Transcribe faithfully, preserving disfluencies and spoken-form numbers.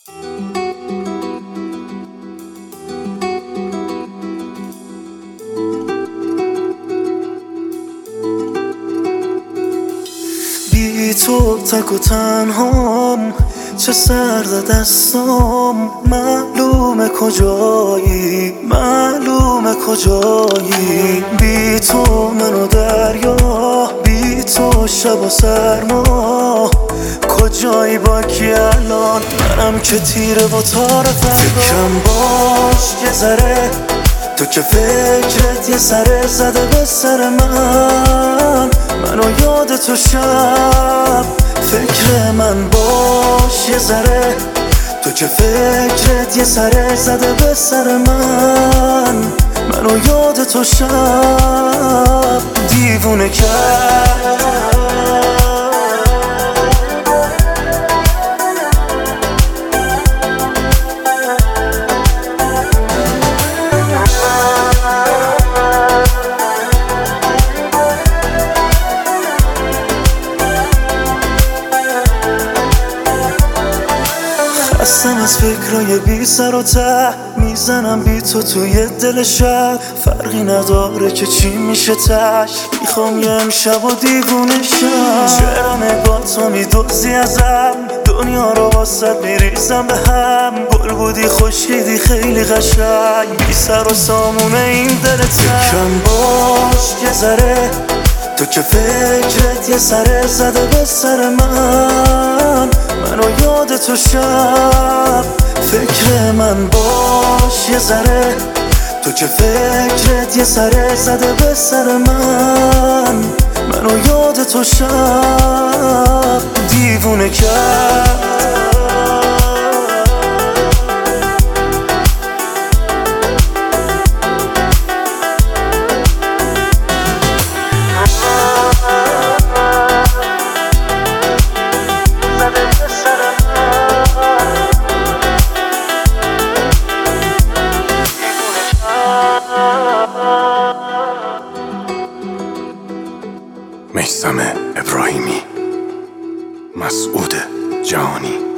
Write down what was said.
بی تو تک و تنهام، چه سرد دستام. معلومه کجایی، معلومه کجایی. بی تو منو دریا، بی تو شب و سرما. کجایی با کی الان؟ منم که تیره و تار فردا. فکرم باش یه ذره، تو که فکرت یه سره زده به سر من. منو یاد تو شب، فکر من باش یه ذره. تو که فکرت یه سره زده به سر من. منو یاد تو شب دیوونه کرد. خستم از فکرای بی سر و ته، میزنم بی تو توی دل شب. فرقی نداره که چی میشه تش، میخوام یه امشب و دیوونه شم. چرا نگاه تو میدوزی ازم، دنیا رو واسد میریزم به هم. گل بودی خوشیدی خیلی قشنگ، بی سر و سامونه این دلت. فکرم باش یه ذره، تو که فکرت یه سره زده به سر من. منو یاد تو شب، فکر من باش یه ذره. تو که فکرت یه سره زده به سر من. منو یاد تو شب دیوونه کرد. میثم ابراهیمی، مسعود جهانی.